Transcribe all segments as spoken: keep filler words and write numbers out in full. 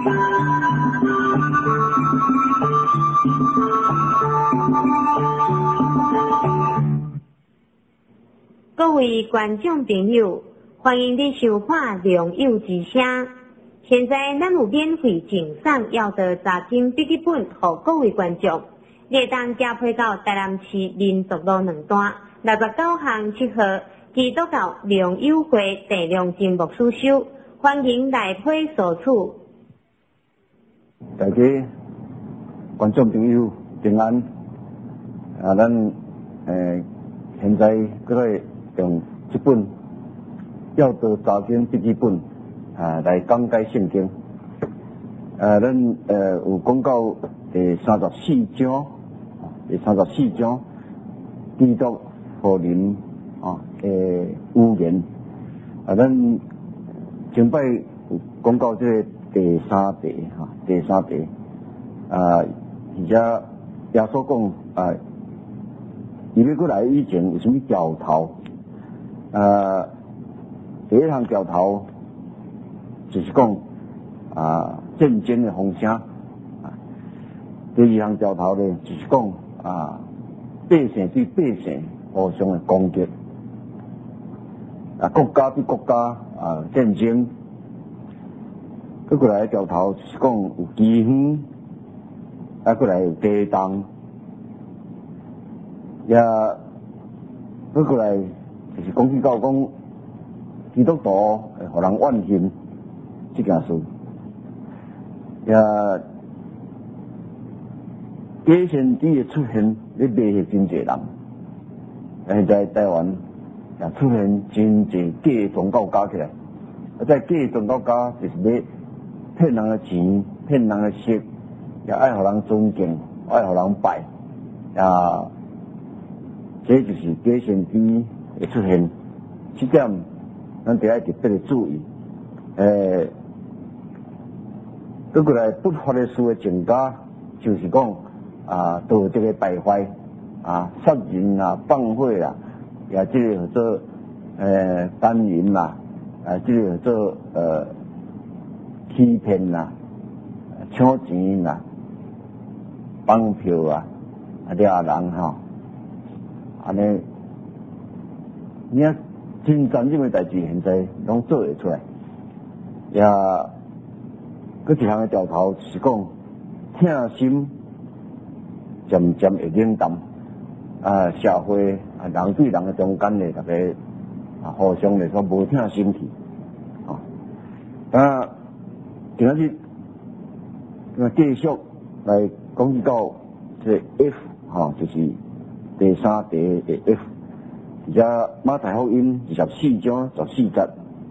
各位观众朋友，欢迎你收看《良友之声》。现在咱有免费赠送要得查经笔记本，给各位观众。你会当加配到台南市民族路两段六十九巷七号基督教良友会第两金牧师收，欢迎来配索处。 大家观众朋友平安。啊，咱诶、呃、现在搁在用这本要得查经笔记本啊来讲解圣经。啊，咱呃有讲到第三十四章，第三十四章基督福音啊诶预言。啊，咱前摆有讲到这个第三题哈，第三题啊，而且耶稣讲啊，伊要过来以前有什么教头？啊，第一项教头就是讲啊战争的风声，啊，第二项教头呢就是讲啊百姓对百姓互相的攻击，啊国家对国家啊战争。再过来教头就是讲有饥荒，再过来有地动，也再过来就是讲起到讲基督徒会互人怨恨这件事，也假先知的出现，咧威胁真侪人。现在台湾也出现真侪假宗教家起来，啊，在假宗教家就是要骗人的钱，骗人的色，也爱互人尊敬，爱互人拜，啊，这就是假先知的出现。这点咱得要特别的注意。诶，再过来不法的事的增加，就是讲啊，道德的败坏啊，杀人啊，放火啦，也这个叫做诶奸淫啦，啊，这个叫做呃。欺骗啦、抢钱啦、绑票啊、啊掠人吼，安尼，你啊真残忍的代志，现在拢做会出来。也，佮一项的调头是讲，疼心渐渐会冷淡，啊，社会啊人对人的中间的大家啊互相来说无疼心去，啊，啊。今仔日，那继续来讲到这 F 哈，就是第三题的 F， 而且马太福音二十四章十四节，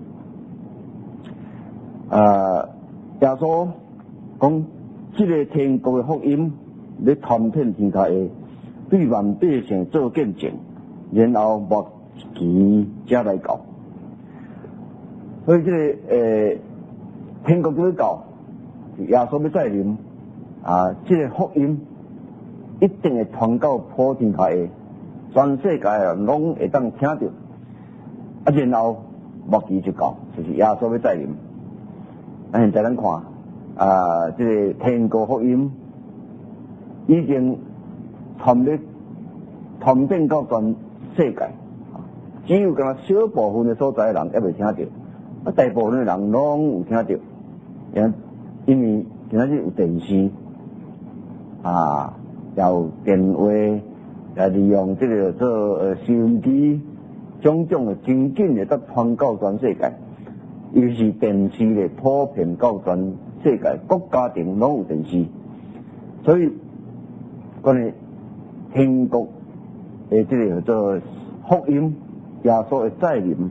啊，耶稣讲这个天国的福音，要传遍天下的，对万百姓做见证，然后末期才来到。所以这个诶。天国就要到，耶稣要再临啊！这个福音一定会传到普天下的，全世界啊拢会当听到。啊，然后末期就到，就是耶稣要再临。啊，现在咱看啊，这个天国福音已经传咧传遍到全世界，只有敢小部分的所在的人还未听到，啊，大部分的人拢有听到。因为今仔日有电视啊，有电话，也利用这个做呃收音机，种种的真紧的，得传到全世界。尤其是电视的普遍到全世界，各家庭拢有电视，所以关于天国的这个叫做福音，耶稣的再临，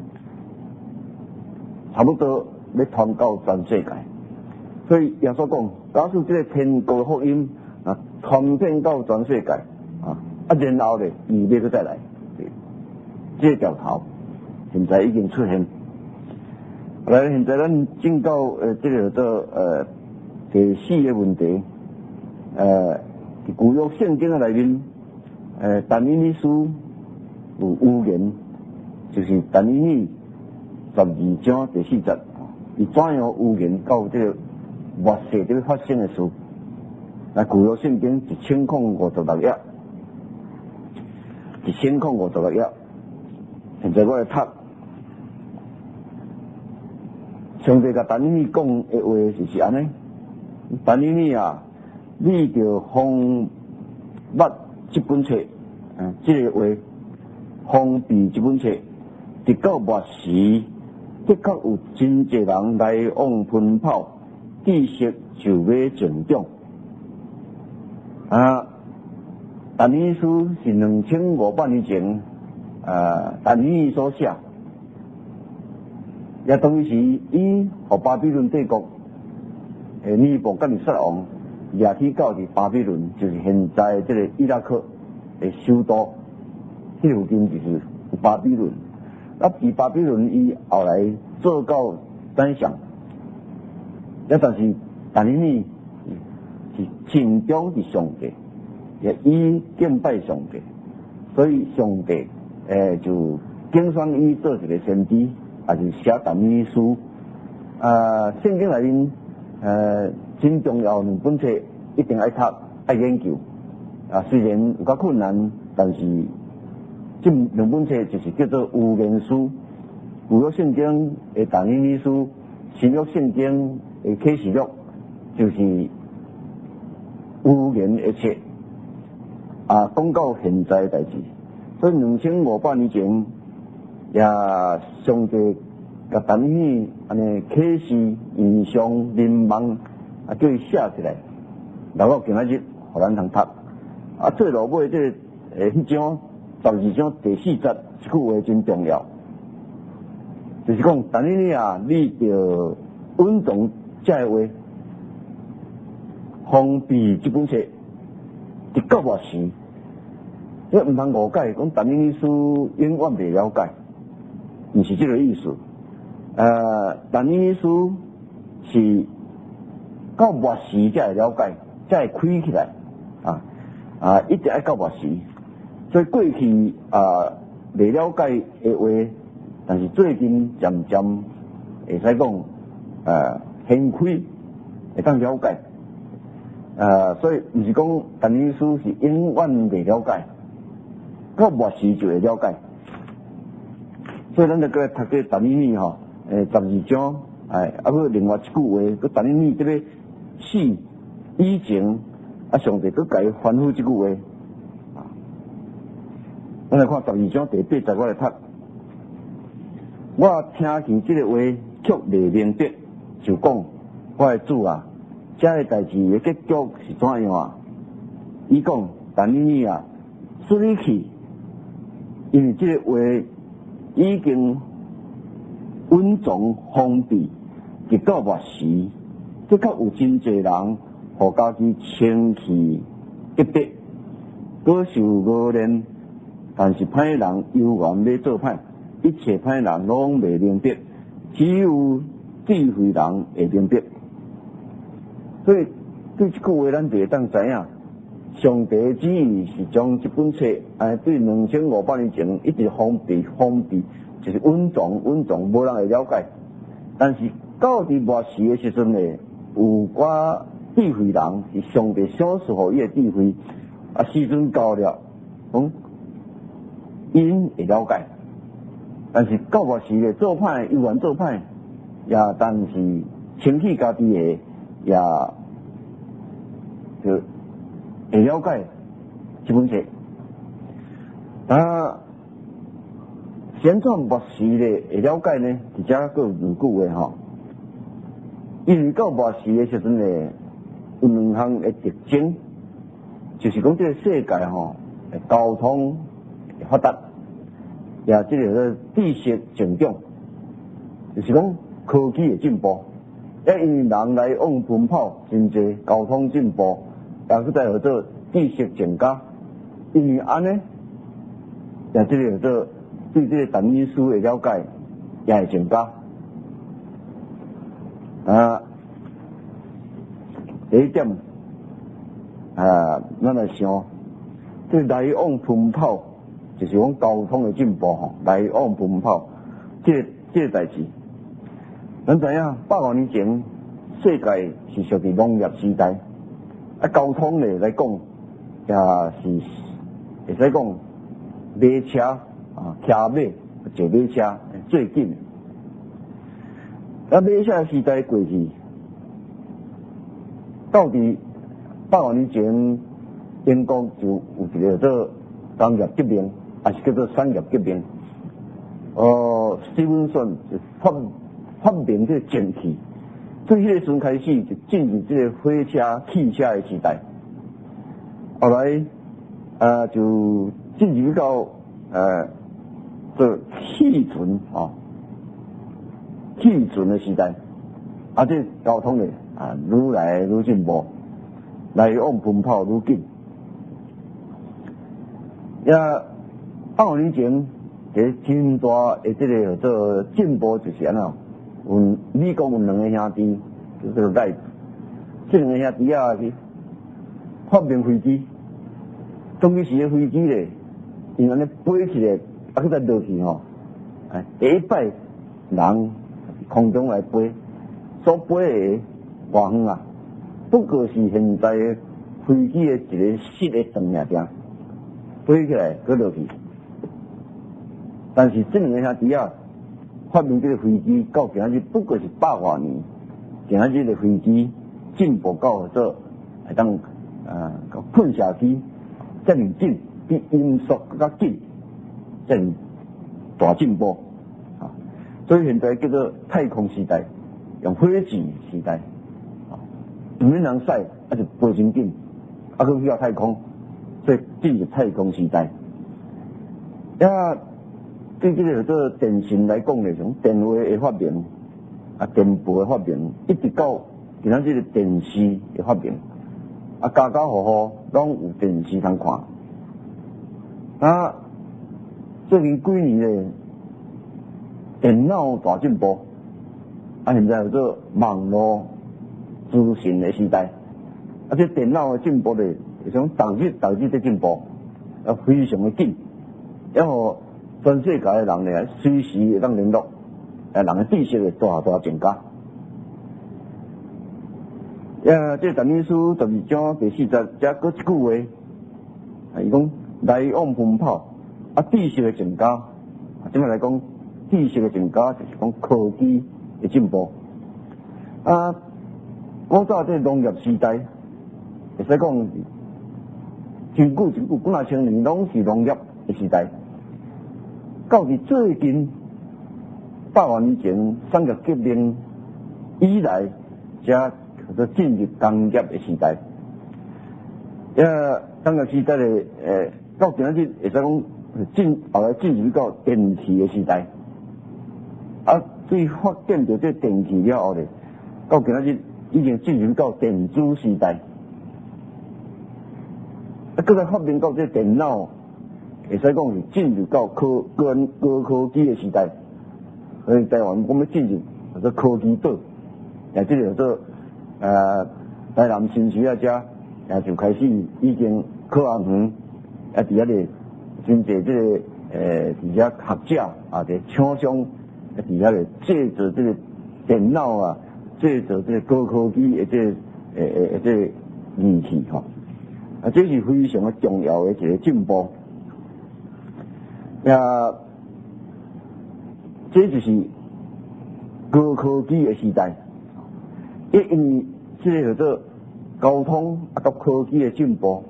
差不多要传到全世界。所以耶稣讲，假使这个天国福音啊传遍到全世界啊，啊然后咧，伊要再来，这个条头现在已经出现。来，现在咱进到呃这个叫呃第四个问题，呃旧约圣经的内面，呃但以理书有预言，就是但以理十二章第四节，伊怎样预言到这个末世伫发生的事。那旧约圣经一千零五十六页，一千零五十六页。现在我来读，上帝甲但以理讲的话就是安尼。但以理啊，你着封捌这本册，嗯，这个话封闭这本册，直到末时，的确有真济人来往奔跑，知识就要成长。啊，但以理书是两千五百年前，呃，但以理所写，也当时伊和巴比伦帝国诶尼布甲尼撒王掠去到伫巴比伦，就是现在这个伊拉克的首都，迄附近就是巴比伦。啊，伫巴比伦伊后来做到宰相，也但是但以理是敬重是上帝，也以敬拜上帝，所以上帝诶就拣选伊做一个先知，也是写但以理书。啊，圣经内面呃真重要两本册一定爱读爱研究。啊，虽然有较困难，但是这两本册就是叫做预言书，旧约圣经的但以理书，新约圣经的启示录，就是预言的册，啊，讲到现在的代志。所以两千五百年前，也上帝甲但以理安尼启示、印象、临望，啊，叫伊写起来，留到今仔日，互咱通读。啊，最落尾这个诶，迄章十二章第四节，一句话真重要，就是讲但以理啊，你着稳重这个话，封闭这本册，直到末时，你毋通误解，讲但以理书永远未了解，毋是这个意思。呃，但以理书是到末时才会了解，才会开起来啊。啊，一直爱到末时，所以过去啊未了解的话，但是最近渐渐会使讲，呃，掀开会当了解，呃，所以毋是讲但以理书是永远未了解，到末时就会了解。所以咱就过来读这但以理吼，诶，十二章，哎，啊，佮另外一句话，佮但以理这个死以前。啊！上帝佮甲伊吩咐即句话，啊，咱来看十二章第八节，我来读。我听见即个话，却未明白，就讲：我的主啊，这个代志的结局是怎样啊？伊讲：但以理啊，使你去，因为即个话已经稳重封闭，直到末时，的确有真济人。互家己清气一逼，各受恶练，但是歹人犹原要做歹，一切歹人拢未明白，只有智慧人会明白。所以对这句话，咱就会当知影，上帝的旨意是将这本册，哎，对两千五百年前一直封闭、封闭，就是稳重、稳重，无人会了解。但是到伫末时的时阵呢，有寡智慧人是上帝赏赐予伊的智慧，啊，时阵到了，嗯，因会了解。但是到末时的做歹，犹原做歹，也但是清气家己的，也就会了解这本册。啊，先做末时的会了解呢，而且佫有两句话吼，因为到末时的时阵呢。有两项的特征，就是讲这个世界吼，交通发达，也这个知识成长，就是讲科技的进步，也因为人来往奔跑，真济交通进步，也佮再叫做知识增加，因为安尼，也这个叫做对这个但以理书的了解也会增加，啊。第一点，啊，咱来想，这来往奔跑，就是讲交通的进步吼，来往奔跑，这个、这个代志，咱知影百万年前， 世界是属于农业时代，啊，交通呢来讲，也是会使讲马车啊，骑马坐马车最紧的。啊，马车时代过去，到底百万年前，英国就有一个做工业革命，也是叫做产业革命。呃，史文顺就发发明这个蒸汽，从迄个时阵开始就进入这个火车、汽车的时代。后来呃就进入到呃这气船啊，气船的时代，啊，这交通呢啊愈来愈进步，来往奔跑愈紧。也百万年前。个真大诶，即个做进步就是安怎？有美国有两个兄弟，叫做赖子，这两个兄弟啊是发明飞机。当时诶飞机咧，因安尼飞起来，啊，佮再落去吼，哎，第一摆人空中来飞，所飞诶外远啊，不过是现在诶飞机诶一个室诶长尔尔，飞起来佮落去。但是这两个兄弟啊，发明这个飞机到今日不过是百外年，今日的飞机进步到做会当啊，喷射机遮尔紧，比音速更加紧，遮尔大进步啊！所以现在叫做太空时代，用火箭时代啊，唔免人驶，啊就飞真紧，啊去到太空，所以进入太空时代。呀。对这个做电信来讲呢，从电话的发明啊，电报的发明，一直到今仔日个电视的发明，啊，家家户户拢有电视通看。啊，最近几年呢，电脑大进步，啊，现在有做网络资讯的时代，啊，这电脑的进步呢，是从逐日逐日在进步，啊，非常的紧，然后。全世界的人呢，随时会当联络，诶，人的知识会大大增加。呀，这陈秘书十二章第四十，则搁一句话，啊，伊讲来往奔跑，啊，知识的增加，啊，怎么来讲？知识的增加就是讲科技的进步。啊，古早这农业时代，会使讲真久真久，几若千年拢是农业的时代。到伫最近百万年前产业革命以来，才叫做进入工业的时代。也工业时代的诶，到今仔日会使讲进后来进入到电气的时代。啊，对发展到这电气了后咧，到今仔日已经进入到电子时代。啊，搁再发明到这电脑。会使讲是进入到科高高科技的时代，所以台湾我们进入叫做科技岛，也即个叫做呃台南新区啊遮，也就开始已经靠岸园，啊伫遐咧真侪即个呃伫遐学者啊，伫厂商啊伫遐咧借着这个电脑啊，借着这个高科技的这个诶诶这个仪器吼，啊这是非常的重要的一个进步。呀，这就是高科技的时代。因为这个叫做交通啊，到科技的进步，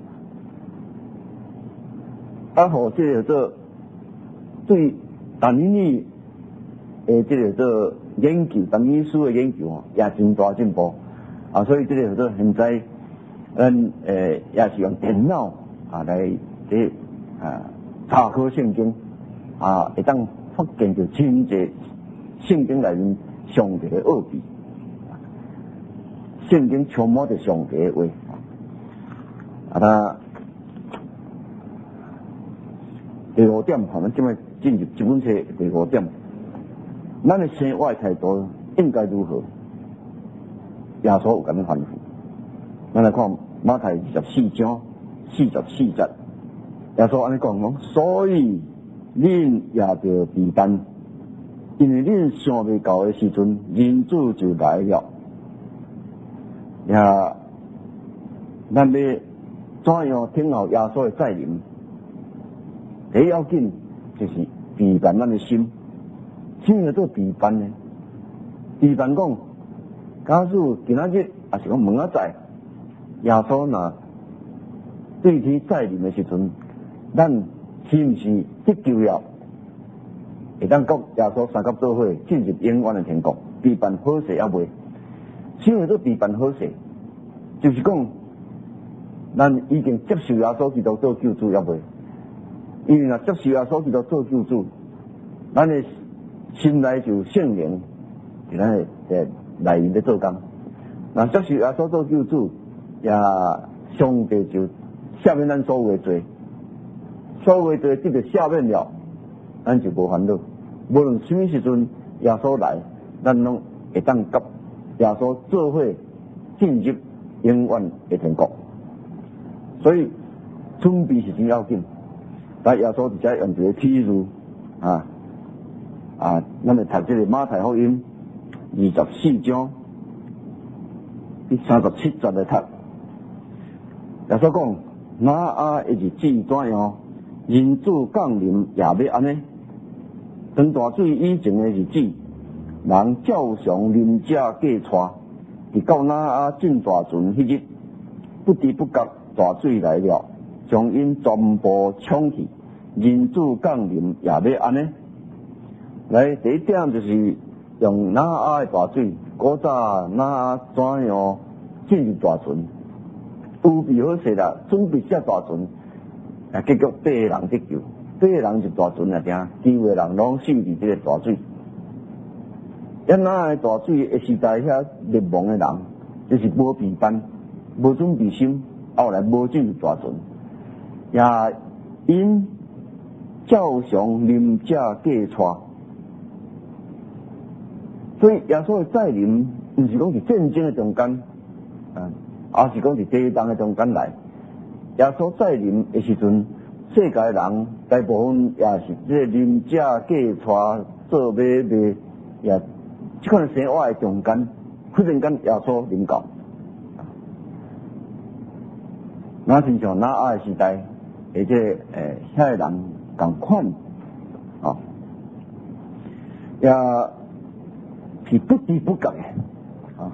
啊，和这个叫做对单语诶，这个叫做研究，单语书的研究哦，也真大进步啊。所以这个叫做现在，嗯诶，也是用电脑啊来这啊查考圣经。啊，会当发现到真侪圣经内面上帝的奥秘，圣经充满着上帝的话。啊，他第五点，我们今日进入这本册第五点，咱的生活态度应该如何？耶稣有咁样吩咐。咱来看马太二十四章四十四节，耶稣安尼讲讲，所以。恁也着避担，因为恁想未到的时阵，人子就来了。 也咱要怎样听候耶稣的再临？第一要紧就是避办咱的心。什么叫做避办呢？避办讲，假使今仔日也是讲明仔载，耶稣若对天再临的时阵，咱是毋是得救了？会当跟耶稣三甲做伙进入永远的天国？避办好势也未？什么叫做避办好势？就是讲，咱已经接受耶稣基督做救主也未？因为若接受耶稣基督做救主，咱的心内就圣灵，就咱的诶内面咧做工。若接受耶稣做救主，也上帝就赦免咱所有的罪，所有的罪得到赦免了，咱就无烦恼。无论什么时阵耶稣来，咱拢会当甲耶稣做伙进入永远的天国。所以准备是真要紧。但耶稣直接用一个譬喻啊啊，咱们读这个马太福音二十四章第三十七节来读。耶稣讲：那啊的日子怎样？人子降临也要安尼。当大水以前的日子，人照常啉食过带，直到那啊进大船迄日，不知不觉大水来了，将因全部冲去。人子降临也要安尼。来，第一点就是用那啊的大水，古早那啊怎样进入大船？有备好势啦，准备下大船，啊，结果八个人得救，八个人入大船啊，听，其余人拢死伫这个大水。因那的大水的时代，遐灭亡的人，就是无备办、无准备心，后来无进入大船，也因照常啉食过带。所以耶稣的再临，毋是讲伫战争的中间，啊，也是讲伫地动的中间来。耶稣再临的时阵，世界人大部分也是这个啉食过带、做买卖，也即款生活的中间，忽然间耶稣临到，那亲像那啊的时代，而且诶，遐个人共款，啊，也是不知不觉的，啊，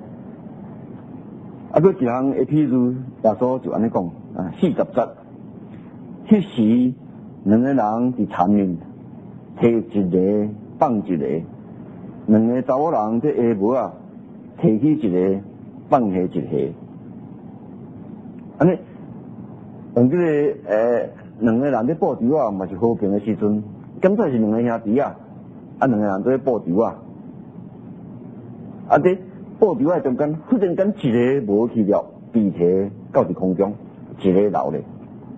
啊，佫一项的譬如，耶稣就安尼讲，啊，四十节，迄时两个人伫田面，摕一个放一个，两个查某人在下帽啊，摕起一个放下一个，安尼，用这个诶，两个人在报仇啊，嘛是和平的时阵，刚才是两个兄弟啊，啊，两个人在报仇啊。啊！伫报仇啊中间，忽然间一个无去了，被提到伫空中，一个留咧。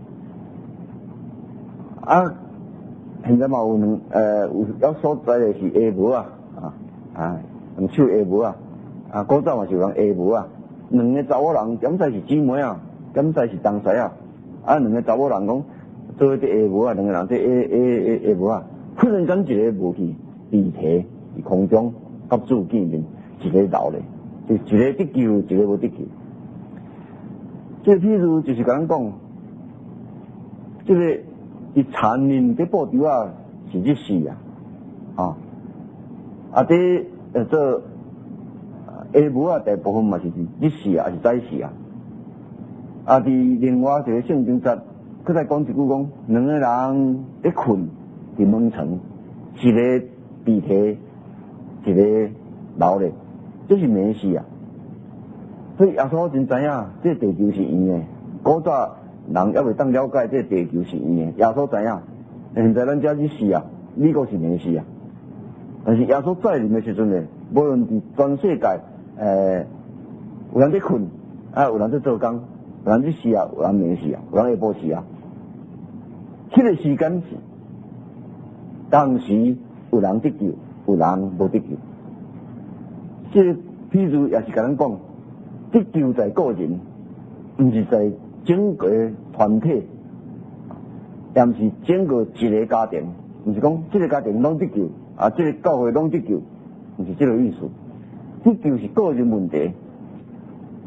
啊！现在嘛有两呃有有所在的是下帽啊，啊啊，用手下帽啊，啊，古早嘛是用下帽啊。两个查某人，敢知是姊妹啊，敢知是同婿啊。啊，两个查某人讲做伫下帽啊，两个人伫下下下帽啊，忽然间一个无去，被提伫空中，甲主见面。一个留咧，就一个得救，一个无得救。这譬如就是讲讲，这个伫残忍伫报仇啊，是日死啊，啊，啊伫呃做下帽啊，大部分嘛是日死啊，还是早死啊。啊，伫另外一个圣经节，佮再讲一句讲，两个人伫困伫门床，一个被提，一个留咧。这是没事啊，所以耶稣真知影，这地球是圆的。古早人还未当了解这地球是圆的，耶稣知影。现在咱这日死啊，美国是没事啊。但是耶稣再临的时阵呢，无论伫全世界，诶，有人在困，啊，有人在做工，有人在死啊，有人没死啊，有人下晡死啊。这个时间是，当时有人得救，有人无得救。这个譬如也是甲咱讲，得救在个人，毋是在整个团体，也毋是整个一个家庭，毋是讲这个家庭拢得救，啊，这个教会拢得救，毋是这个意思。得救是个人问题，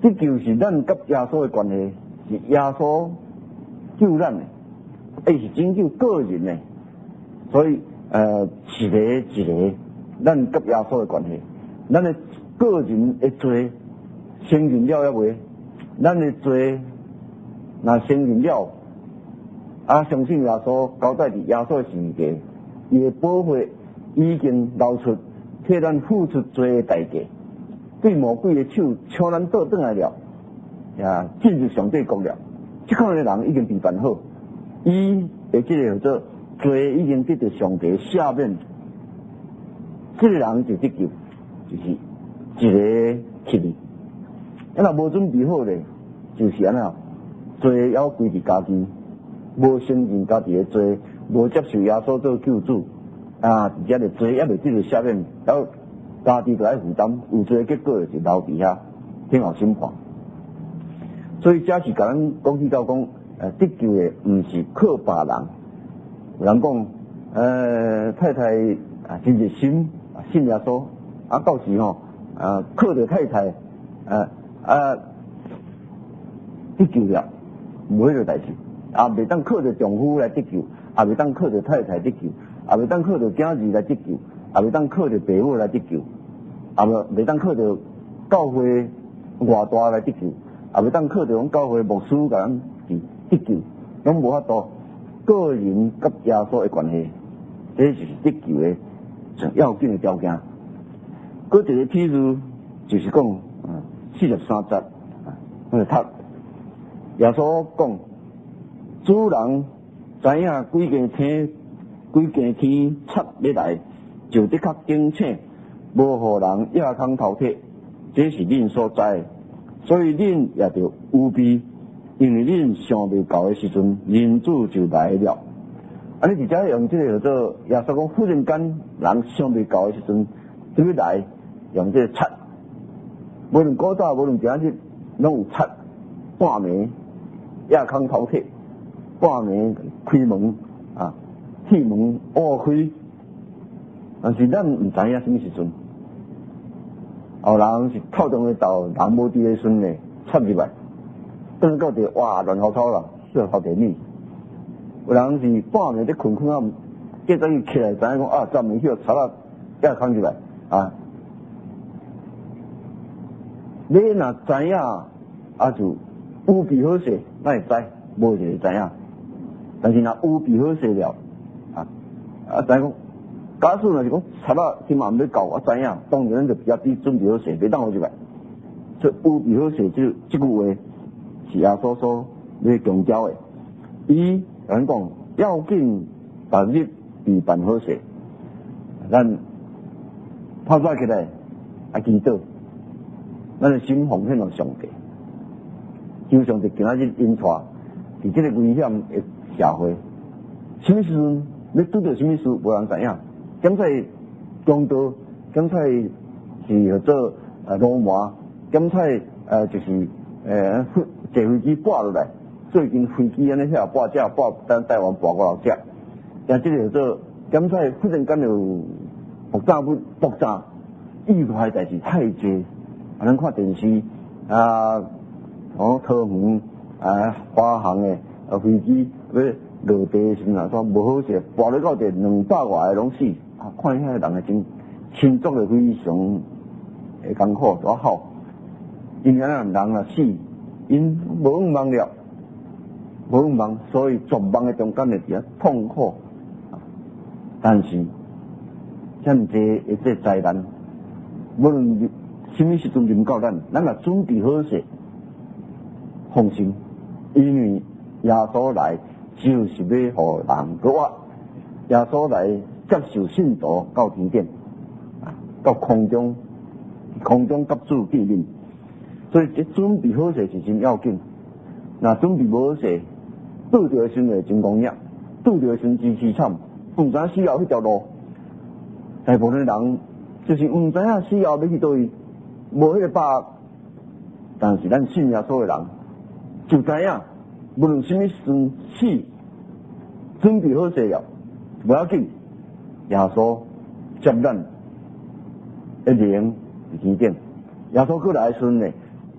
得救是咱甲耶稣的关系，是耶稣救咱的，伊是拯救个人的，所以呃，一个一个，咱甲耶稣的关系，咱的个人的罪承认了抑未？咱的罪若承认了，啊，相信耶稣交代伫耶稣的十字架，伊的宝血已经流出，替咱付出罪的代价。对魔鬼的手抢咱倒转来了，呀，进入上帝国了。这款的人已经被办好，伊的这个叫做罪已经得到上帝赦免，这个人就得救，就是一个气力。啊，若无准备好咧，就是安那罪要归伫家己，无承认家己的罪，无接受耶稣做救主，啊，而且咧罪也未得到赦免，了。家己就爱负担，有罪的结果就是留伫遐，天后审判。所以这是甲咱讲起到讲，呃，得救的毋是靠别人。有人讲，呃，太太啊真热心，信耶稣，啊到时吼，啊靠着太太，啊啊得救了，无迄个代志，啊袂当靠着丈夫来得救，也袂当靠着太太得救，也袂当靠着囝儿来得救。也袂当靠着爸母来得救，也无袂当靠着教会外大来得救，也袂当靠着讲教会牧师甲咱得救，拢无法度。个人甲耶稣的关系，这就是得救的最要紧的条件。搁一个譬如就是讲，嗯，四十三节，那个读耶稣讲，主人知影几间天，几间天贼要来。就的确警醒，无互人夜空偷窃，这是恁所知的，所以恁也着有备，因为恁想未到的时阵，人子就来了。啊，你直接用这个叫做耶稣讲，忽然间人想未到的时阵，就要来用这个贼，无论古早，无论今日，拢有贼，半暝夜空偷窃，半暝开门啊，铁门挖开。但是咱毋知影什么时阵，有人是透中去到人无伫的时阵呢，插入来，等到着哇乱糟糟啦，说好地米。有人是半暝在困困啊，计早起起来，知影讲啊，昨暝迄个贼仔也扛入来啊。你若知影，啊就有备好势，哪会知？无就会知影。但是若有备好势了，啊啊知影讲。假使若是讲贼仔今晚要搞，我知影，当然就比较比准备好势，袂当好入来。所以有备好势，这这句话是耶稣所要强调的。伊人讲要紧，逐日备办好势，咱拍出起来啊祈祷，咱的心奉献给上帝，求上帝今仔日引带，伫这个危险的社会，什么时阵要拄到什么事，无人知影。检测强盗，检测是叫做呃罗马，检测呃就是呃坐飞机挂落来，最近飞机安尼遐挂架挂咱台湾挂过来只，但这个叫做检测忽然间就爆炸不爆炸，意外代志太多，啊咱看电视啊，哦桃园啊华航的啊飞机要落地时阵，说无好势，挂了到地两百外个拢死。啊，看遐人诶真轻作的非常会艰苦，多好。因遐人人若死，因无愿望了，无愿望，所以绝望诶中间诶伫遐痛苦。但是，遮么济一个灾难，无论什么时阵临到咱，咱若准备好势，放心，因为耶稣来就是要互人个活，耶稣来。接受信徒到天顶，啊，到空中，空中甲主见面，所以这准备好势是真要紧。若准备无好势，拄着时会真狂野，拄着时真凄惨，毋知死后迄条路。大部分人就是毋知影死后要去倒位，无迄个把握。但是咱信耶稣的人就知影，无论什么时死，准备好势了，无要紧。耶稣接咱一灵伫天顶，耶稣过来的时阵呢，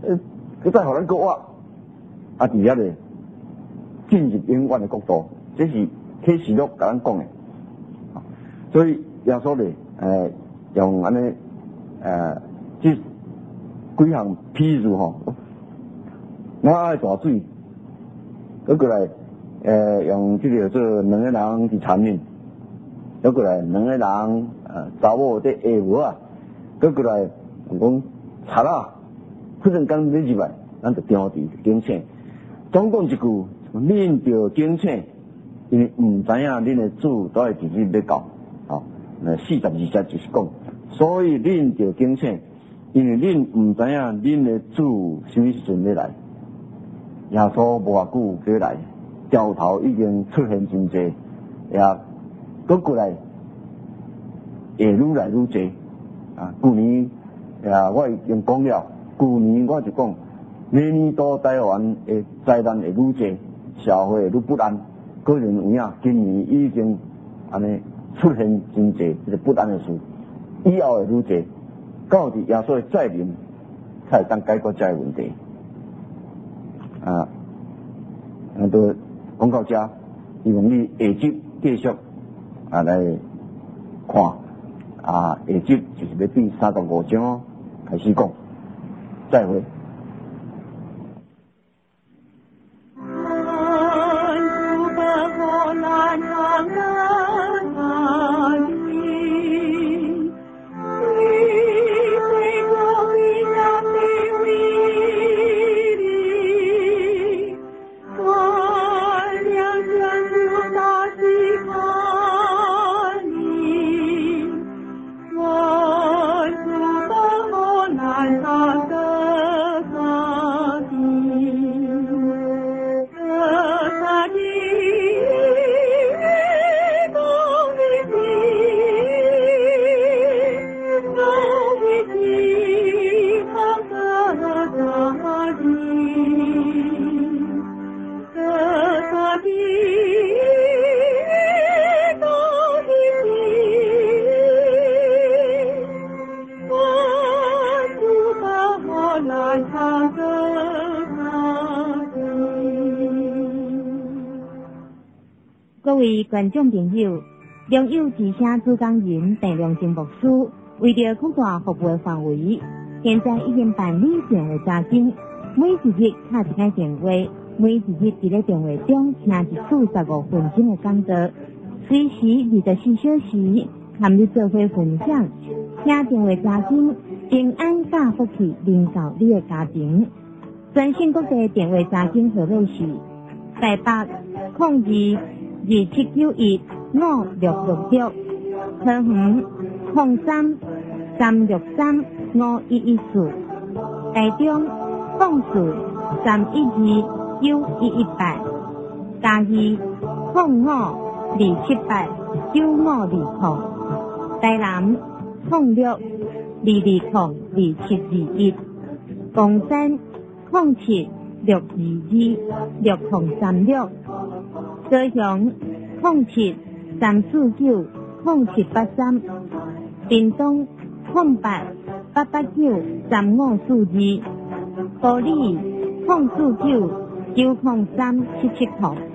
呃，佢再互咱个挖，啊，伫遐咧进入永远的国度，这是启示录甲咱讲的。所以耶稣咧，呃，用安尼，呃，即几项譬喻吼，我爱大水，佮过来，呃，用即个做两个人伫田面，佮过来两个人，呃，查某伫下无啊，佮过来讲贼啊，忽然间你入来，咱就中伫警醒。总共一句，恁着警醒，因为毋知影恁的主倒会伫日要到，哦，那四十二节就是讲，所以恁着警醒，因为恁毋知影恁的主什么时阵要来。耶稣无偌久就来，掉头已经出现真济，也搁过来会愈来愈济。啊，去年啊，我已经讲了，去年我就讲，明年到台湾的灾难会愈济，社会会愈不安，个人有影，今年已经安尼出现真济这个不安的事，以后会愈济，到底耶稣的再临才会当解决这个问题。啊，啊，都讲到这，希望你下集继续啊来看，啊，下集就是要第三十五章哦，开始讲，再会。 各位观众朋友，良友之声主讲人陈良金牧师为了扩大服务范围，现在已经办理电话查询，每一日打一个电话，每一日伫咧电话中听一次十五分钟的讲座，随时二十四小时含你做伙分享，听电话查询，平安甲福气临到你的家庭。全省各地电话查询号码是台北零二二七九一五六六六，桃园零三三六三五一一四，台中零四三一二九一一八，嘉义零五二七八九五二零，台南零六二二零二七二一，冈山零七六二二六零三六，高雄零七三四九零七八三，屏东零八八八九三五四二，埔里零四九九零三七七零。